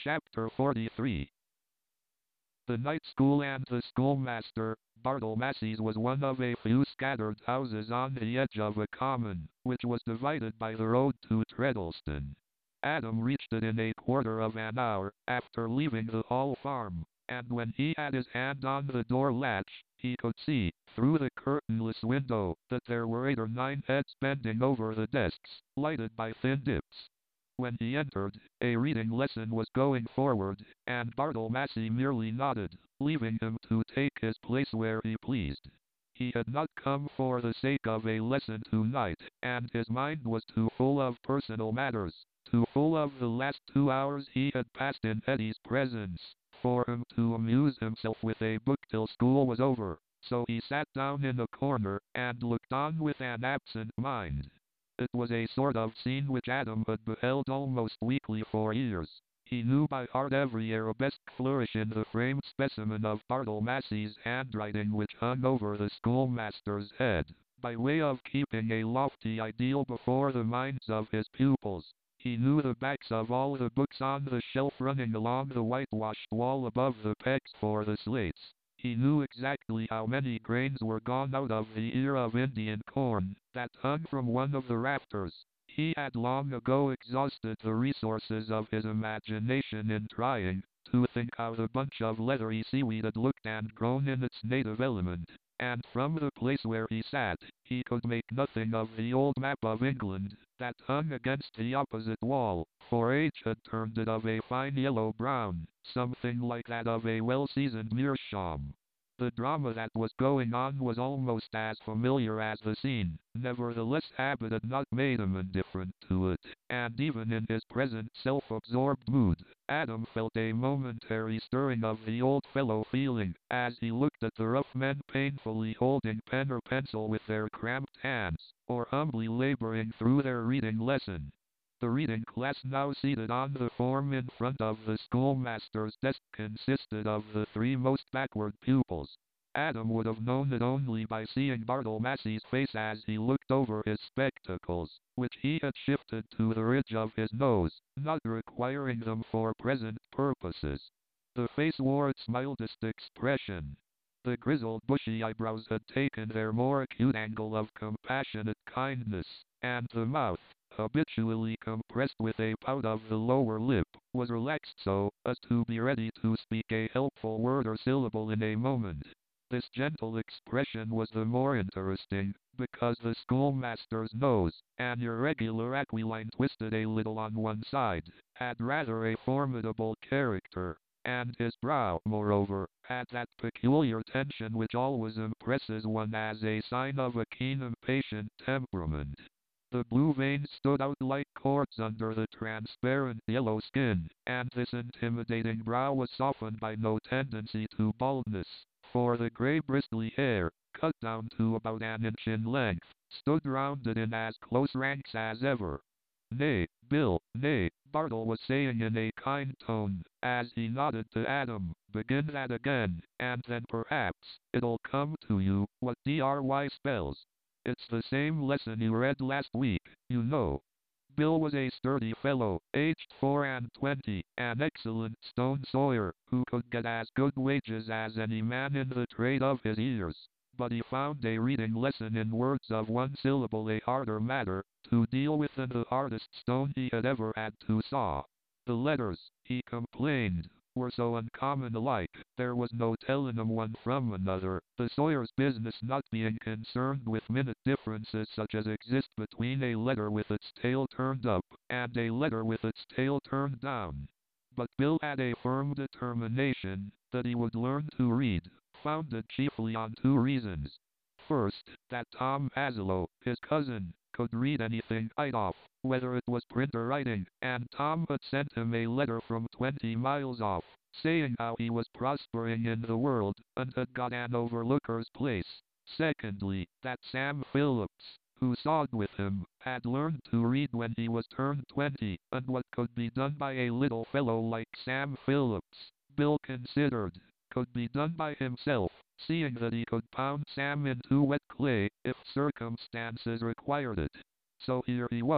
Chapter 43. The night school and the schoolmaster, Bartle Massey's, was one of a few scattered houses on the edge of a common, which was divided by the road to Treddleston. Adam reached it in a quarter of an hour, after leaving the Hall Farm, and when he had his hand on the door latch, he could see, through the curtainless window, that there were 8 or 9 heads bending over the desks, lighted by thin dips. When he entered, a reading lesson was going forward, and Bartle Massey merely nodded, leaving him to take his place where he pleased. He had not come for the sake of a lesson tonight, and his mind was too full of personal matters, too full of the last 2 hours he had passed in Eddie's presence, for him to amuse himself with a book till school was over. So he sat down in a corner, and looked on with an absent mind. It was a sort of scene which Adam had beheld almost weekly for years. He knew by heart every arabesque flourish in the framed specimen of Bartle Massey's handwriting which hung over the schoolmaster's head, by way of keeping a lofty ideal before the minds of his pupils. He knew the backs of all the books on the shelf running along the whitewashed wall above the pegs for the slates. He knew exactly how many grains were gone out of the ear of Indian corn that hung from one of the rafters. He had long ago exhausted the resources of his imagination in trying to think how the bunch of leathery seaweed had looked and grown in its native element, and from the place where he sat, he could make nothing of the old map of England that hung against the opposite wall, for age had turned it of a fine yellow-brown, something like that of a well-seasoned meerschaum. The drama that was going on was almost as familiar as the scene, nevertheless habit had not made him indifferent to it, and even in his present self-absorbed mood, Adam felt a momentary stirring of the old fellow feeling, as he looked at the rough men painfully holding pen or pencil with their cramped hands, or humbly laboring through their reading lesson. The reading class now seated on the form in front of the schoolmaster's desk consisted of the 3 most backward pupils. Adam would have known it only by seeing Bartle Massey's face as he looked over his spectacles, which he had shifted to the ridge of his nose, not requiring them for present purposes. The face wore its mildest expression. The grizzled bushy eyebrows had taken their more acute angle of compassionate kindness, and the mouth, habitually compressed with a pout of the lower lip, was relaxed so as to be ready to speak a helpful word or syllable in a moment. This gentle expression was the more interesting, because the schoolmaster's nose, an irregular aquiline twisted a little on one side, had rather a formidable character, and his brow, moreover, had that peculiar tension which always impresses one as a sign of a keen impatient temperament. The blue veins stood out like cords under the transparent yellow skin, and this intimidating brow was softened by no tendency to baldness, for the grey bristly hair, cut down to about an inch in length, stood round it in as close ranks as ever. "Nay, Bill, nay," Bartle was saying in a kind tone, as he nodded to Adam, "begin that again, and then perhaps it'll come to you what DRY spells. It's the same lesson you read last week, you know." Bill was a sturdy fellow, aged 24, an excellent stone sawyer, who could get as good wages as any man in the trade of his years. But he found a reading lesson in words of 1 syllable a harder matter to deal with than the hardest stone he had ever had to saw. The letters, he complained, were so uncommon alike, there was no tellin' 'em one from another, the sawyer's business not being concerned with minute differences such as exist between a letter with its tail turned up, and a letter with its tail turned down. But Bill had a firm determination that he would learn to read, founded chiefly on 2 reasons. First, that Tom Haslow, his cousin, could read anything right off, whether it was print or writing, and Tom had sent him a letter from 20 miles off, saying how he was prospering in the world, and had got an overlooker's place. Secondly, that Sam Phillips, who sawed with him, had learned to read when he was turned 20, and what could be done by a little fellow like Sam Phillips, Bill considered, could be done by himself, seeing that he could pound Sam into wet clay, if circumstances required it. So here he was,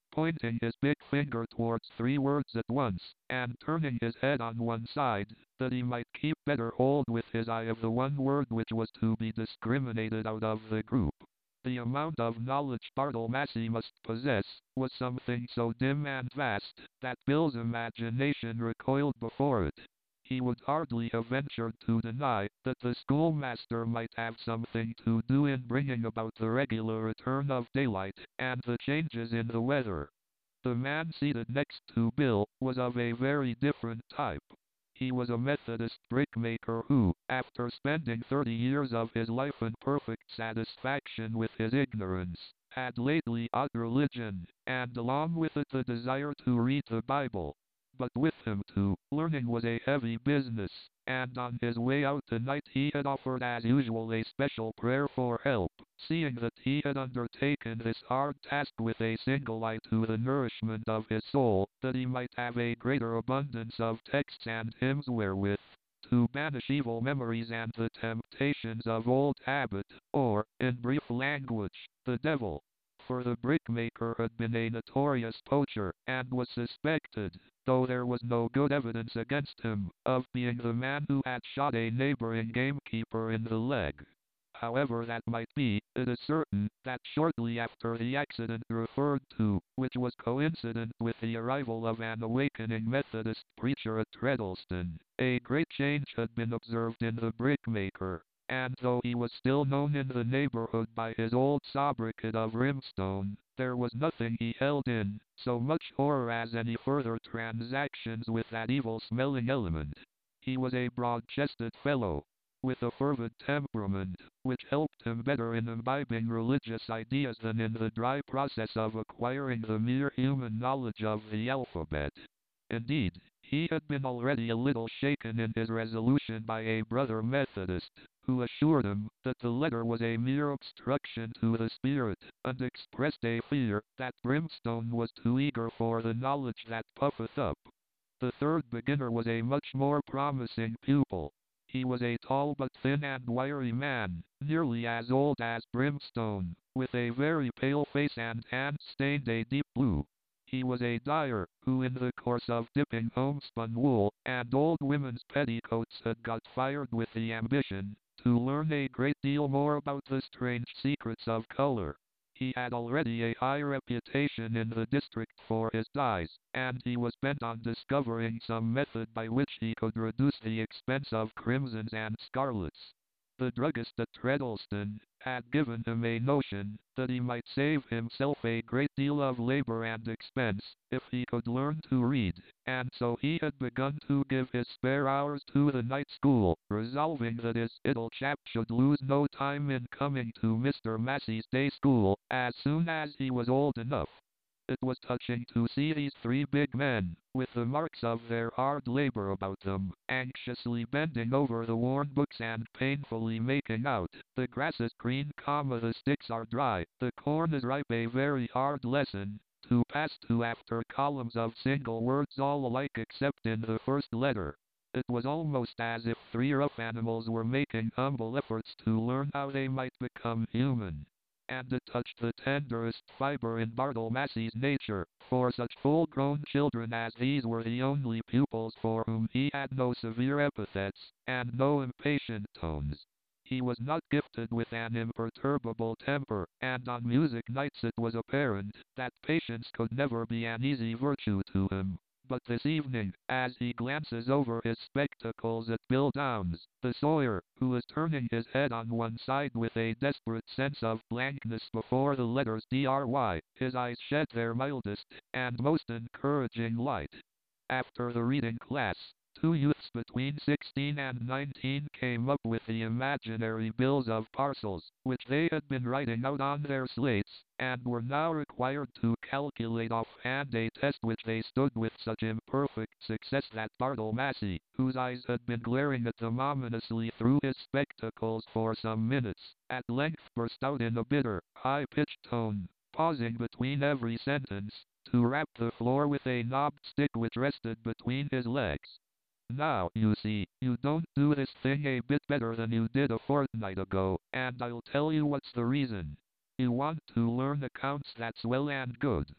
pointing his big finger towards 3 words at once, and turning his head on one side, that he might keep better hold with his eye of the one word which was to be discriminated out of the group. The amount of knowledge Bartle Massey must possess was something so dim and vast that Bill's imagination recoiled before it. He would hardly have ventured to deny that the schoolmaster might have something to do in bringing about the regular return of daylight and the changes in the weather. The man seated next to Bill was of a very different type. He was a Methodist brickmaker who, after spending 30 years of his life in perfect satisfaction with his ignorance, had lately ought religion, and along with it the desire to read the Bible. But with him too, learning was a heavy business, and on his way out tonight he had offered as usual a special prayer for help, seeing that he had undertaken this hard task with a single eye to the nourishment of his soul, that he might have a greater abundance of texts and hymns wherewith to banish evil memories and the temptations of old habit, or, in brief language, the devil. For the brickmaker had been a notorious poacher, and was suspected, though there was no good evidence against him, of being the man who had shot a neighboring gamekeeper in the leg. However that might be, it is certain that shortly after the accident referred to, which was coincident with the arrival of an awakening Methodist preacher at Treddleston, a great change had been observed in the brickmaker, and though he was still known in the neighborhood by his old sobriquet of Rimstone, there was nothing he held in so much horror as any further transactions with that evil-smelling element. He was a broad-chested fellow, with a fervid temperament, which helped him better in imbibing religious ideas than in the dry process of acquiring the mere human knowledge of the alphabet. Indeed, he had been already a little shaken in his resolution by a brother Methodist, who assured him that the letter was a mere obstruction to the spirit, and expressed a fear that Brimstone was too eager for the knowledge that puffeth up. The third beginner was a much more promising pupil. He was a tall but thin and wiry man, nearly as old as Brimstone, with a very pale face and hands stained a deep blue. He was a dyer, who in the course of dipping homespun wool and old women's petticoats had got fired with the ambition to learn a great deal more about the strange secrets of color. He had already a high reputation in the district for his dyes, and he was bent on discovering some method by which he could reduce the expense of crimsons and scarlets. The druggist at Treddleston had given him a notion that he might save himself a great deal of labor and expense if he could learn to read, and so he had begun to give his spare hours to the night school, resolving that his idle chap should lose no time in coming to Mr. Massey's day school as soon as he was old enough. It was touching to see these 3 big men, with the marks of their hard labor about them, anxiously bending over the worn books and painfully making out, the grass is green, the sticks are dry, the corn is ripe, a very hard lesson, to pass to after columns of single words all alike except in the first letter. It was almost as if 3 rough animals were making humble efforts to learn how they might become human. And it touched the tenderest fiber in Bartle Massey's nature, for such full-grown children as these were the only pupils for whom he had no severe epithets, and no impatient tones. He was not gifted with an imperturbable temper, and on music nights it was apparent that patience could never be an easy virtue to him. But this evening, as he glances over his spectacles at Bill Downs, the sawyer, who is turning his head on one side with a desperate sense of blankness before the letters DRY, his eyes shed their mildest and most encouraging light. After the reading class, 2 youths between 16 and 19 came up with the imaginary bills of parcels, which they had been writing out on their slates, and were now required to calculate offhand a test which they stood with such imperfect success that Bartle Massey, whose eyes had been glaring at them ominously through his spectacles for some minutes, at length burst out in a bitter, high-pitched tone, pausing between every sentence, to rap the floor with a knobbed stick which rested between his legs. Now, you see, you don't do this thing a bit better than you did a fortnight ago, and I'll tell you what's the reason. You want to learn accounts, that's well and good.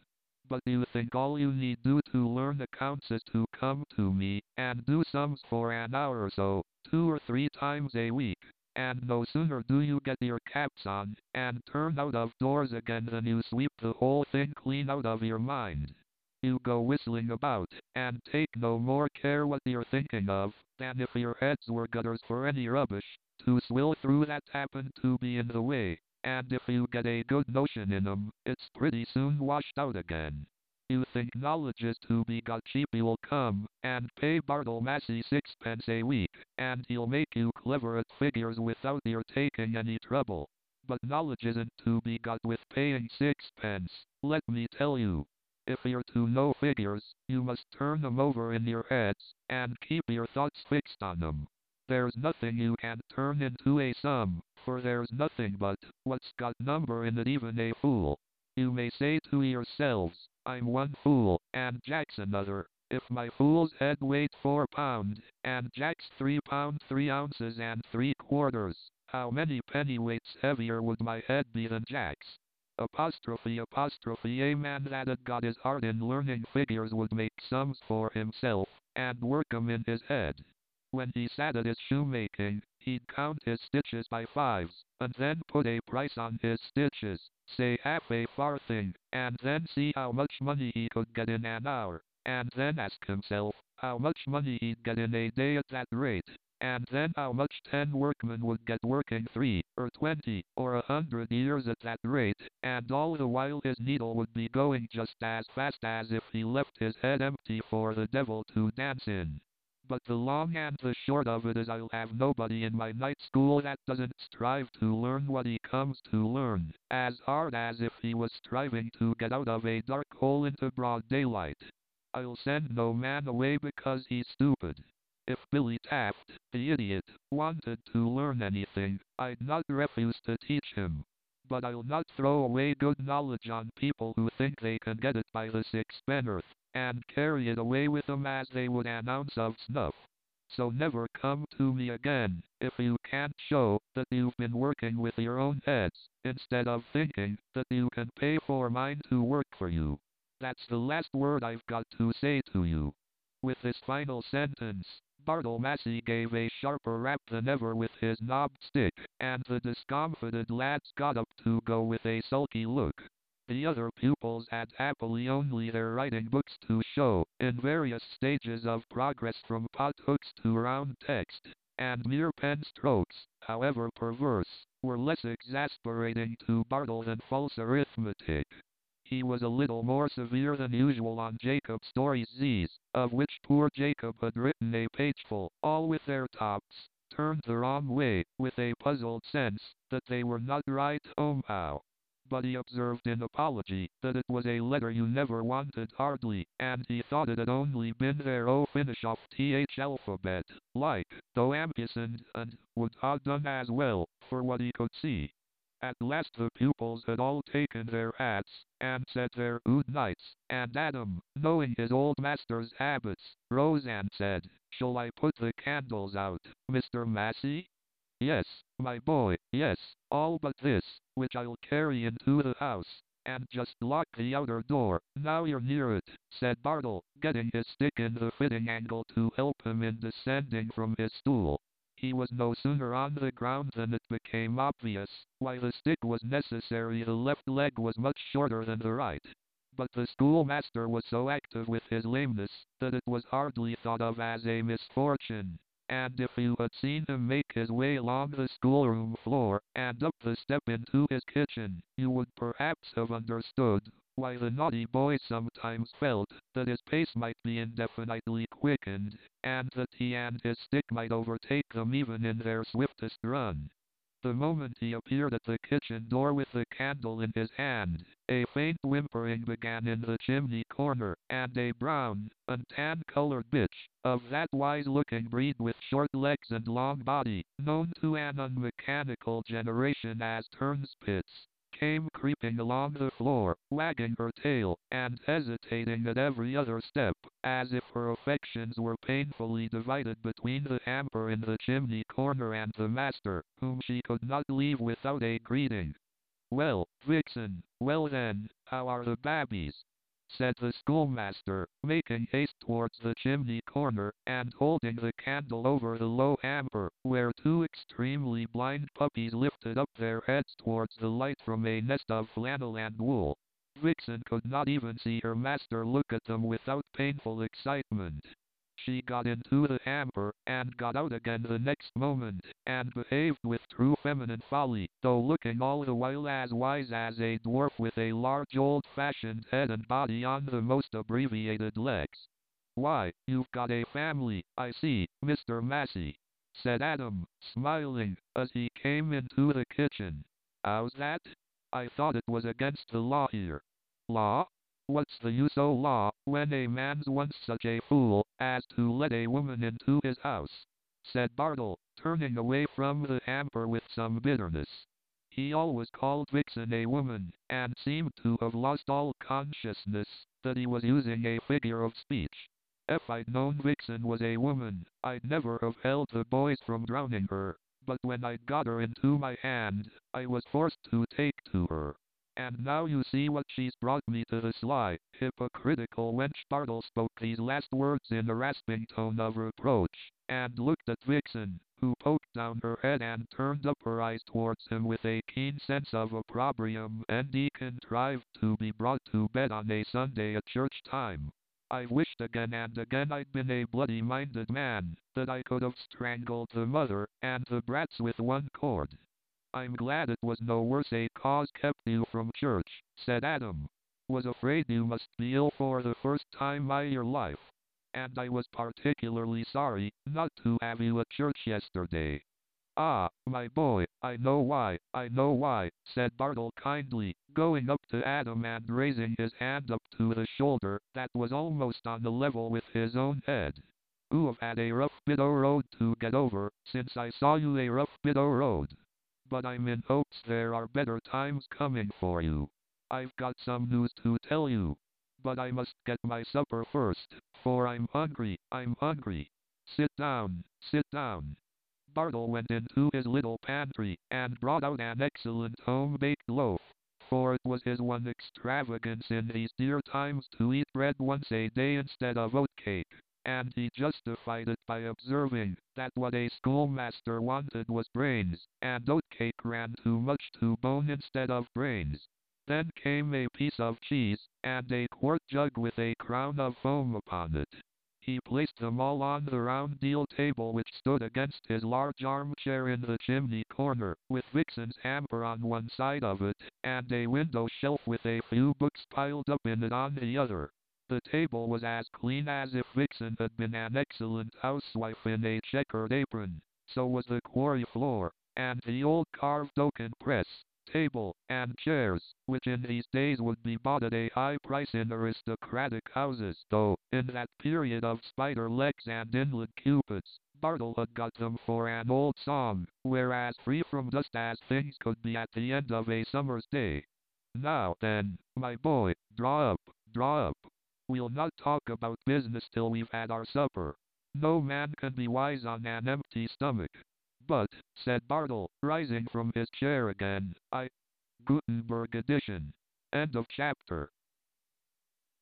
But you think all you need do to learn accounts is to come to me and do sums for an hour or so, 2 or 3 times a week. And no sooner do you get your caps on and turn out of doors again than you sweep the whole thing clean out of your mind. You go whistling about, and take no more care what you're thinking of, than if your heads were gutters for any rubbish, to swill through that happen to be in the way, and if you get a good notion in 'em, it's pretty soon washed out again. You think knowledge is to be got cheap, you'll come, and pay Bartle Massey 6 pence a week, and he'll make you clever at figures without your taking any trouble. But knowledge isn't to be got with paying 6 pence, let me tell you. If you're to know figures, you must turn 'em over in your heads, and keep your thoughts fixed on 'em. There's nothing you can't turn into a sum, for there's nothing but what's got number in it, even a fool. You may say to yourselves, I'm one fool, and Jack's another. If my fool's head weighed 4 pound, and Jack's 3 pound 3 ounces and 3 quarters, how many pennyweights heavier would my head be than Jack's? A man that had got his heart in learning figures would make sums for himself, and work 'em in his head. When he sat at his shoemaking, he'd count his stitches by fives, and then put a price on his stitches, say half a farthing, and then see how much money he could get in an hour, and then ask himself how much money he'd get in a day at that rate, and then how much 10 workmen would get working 3, or 20, or 100 years at that rate, and all the while his needle would be going just as fast as if he left his head empty for the devil to dance in. But the long and the short of it is, I'll have nobody in my night school that doesn't strive to learn what he comes to learn, as hard as if he was striving to get out of a dark hole into broad daylight. I'll send no man away because he's stupid. If Billy Taft, the idiot, wanted to learn anything, I'd not refuse to teach him. But I'll not throw away good knowledge on people who think they can get it by the sixpenn'orth, and carry it away with them as they would an ounce of snuff. So never come to me again, if you can't show that you've been working with your own heads, instead of thinking that you can pay for mine to work for you. That's the last word I've got to say to you. With this final sentence, Bartle Massey gave a sharper rap than ever with his knobbed stick, and the discomfited lads got up to go with a sulky look. The other pupils had happily only their writing books to show, in various stages of progress from pot hooks to round text, and mere pen strokes, however perverse, were less exasperating to Bartle than false arithmetic. He was a little more severe than usual on Jacob's stories these, of which poor Jacob had written a pageful, all with their tops turned the wrong way, with a puzzled sense that they were not right somehow. But he observed in apology that it was a letter you never wanted hardly, and he thought it had only been their finish off th alphabet, like, though ampersand and would ha done as well, for what he could see. At last the pupils had all taken their hats, and said their good nights, and Adam, knowing his old master's habits, rose and said, Shall I put the candles out, Mr. Massey? Yes, my boy, yes, all but this, which I'll carry into the house, and just lock the outer door. Now you're near it, said Bartle, getting his stick in the fitting angle to help him in descending from his stool. He was no sooner on the ground than it became obvious why the stick was necessary. The left leg was much shorter than the right. But the schoolmaster was so active with his lameness that it was hardly thought of as a misfortune. And if you had seen him make his way along the schoolroom floor and up the step into his kitchen, you would perhaps have understood why the naughty boy sometimes felt that his pace might be indefinitely quickened, and that he and his stick might overtake them even in their swiftest run. The moment he appeared at the kitchen door with the candle in his hand, a faint whimpering began in the chimney corner, and a brown and tan-colored bitch, of that wise-looking breed with short legs and long body, known to an unmechanical generation as turnspits, came creeping along the floor, wagging her tail, and hesitating at every other step, as if her affections were painfully divided between the hamper in the chimney corner and the master, whom she could not leave without a greeting. Well, Vixen, well then, how are the babbies? said the schoolmaster, making haste towards the chimney corner, and holding the candle over the low hamper, where two extremely blind puppies lifted up their heads towards the light from a nest of flannel and wool. Vixen could not even see her master look at them without painful excitement. She got into the hamper, and got out again the next moment, and behaved with true feminine folly, though looking all the while as wise as a dwarf with a large old-fashioned head and body on the most abbreviated legs. "Why, you've got a family, I see, Mr. Massey," said Adam, smiling, as he came into the kitchen. "How's that? I thought it was against the law here." "Law? What's the use o' law, when a man's once such a fool as to let a woman into his house?" said Bartle, turning away from the hamper with some bitterness. He always called Vixen a woman, and seemed to have lost all consciousness that he was using a figure of speech. "If I'd known Vixen was a woman, I'd never have held the boys from drowning her, but when I'd got her into my hand, I was forced to take to her. And now you see what she's brought me to the sly, hypocritical wench." Bartle spoke these last words in a rasping tone of reproach, and looked at Vixen, who poked down her head and turned up her eyes towards him with a keen sense of opprobrium, and he contrived to be brought to bed on a Sunday at church time. "I've wished again and again I'd been a bloody-minded man, that I could have strangled the mother and the brats with one cord." "I'm glad it was no worse a cause kept you from church," said Adam. "Was afraid you must be ill for the first time I your life. And I was particularly sorry not to have you at church yesterday." "Ah, my boy, I know why," said Bartle kindly, going up to Adam and raising his hand up to the shoulder that was almost on the level with his own head. "Oo've had a rough bit o' road to get over, since I saw you, a rough bit o' road. But I'm in hopes there are better times coming for you. I've got some news to tell you. But I must get my supper first, for I'm hungry. Sit down, sit down." Bartle went into his little pantry, and brought out an excellent home-baked loaf, for it was his one extravagance in these dear times to eat bread once a day instead of oatcake, and he justified it by observing that what a schoolmaster wanted was brains, and oatcake ran too much to bone instead of brains. Then came a piece of cheese, and a quart jug with a crown of foam upon it. He placed them all on the round deal table which stood against his large armchair in the chimney corner, with Vixen's hamper on one side of it, and a window shelf with a few books piled up in it on the other. The table was as clean as if Vixen had been an excellent housewife in a checkered apron. So was the quarry floor, and the old carved oaken press, table, and chairs, which in these days would be bought at a high price in aristocratic houses, though, in that period of spider legs and inlaid cupids, Bartle had got them for an old song, whereas free from dust as things could be at the end of a summer's day. "Now then, my boy, draw up, draw up. We'll not talk about business till we've had our supper. No man can be wise on an empty stomach." "But," said Bartle, rising from his chair again, "Gutenberg edition. End of chapter."